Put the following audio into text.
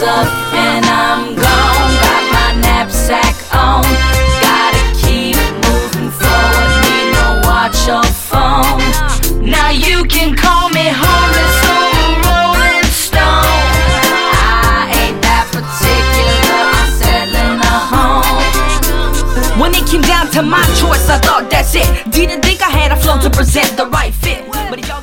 up and I'm gone. Got my knapsack on, gotta keep moving forward, need no watch or phone. Now you can call me homeless or a rolling stone. I ain't that particular, I'm settling a home. When it came down to my choice, I thought that's it. Didn't think I had a flow to present the right fit, but y'all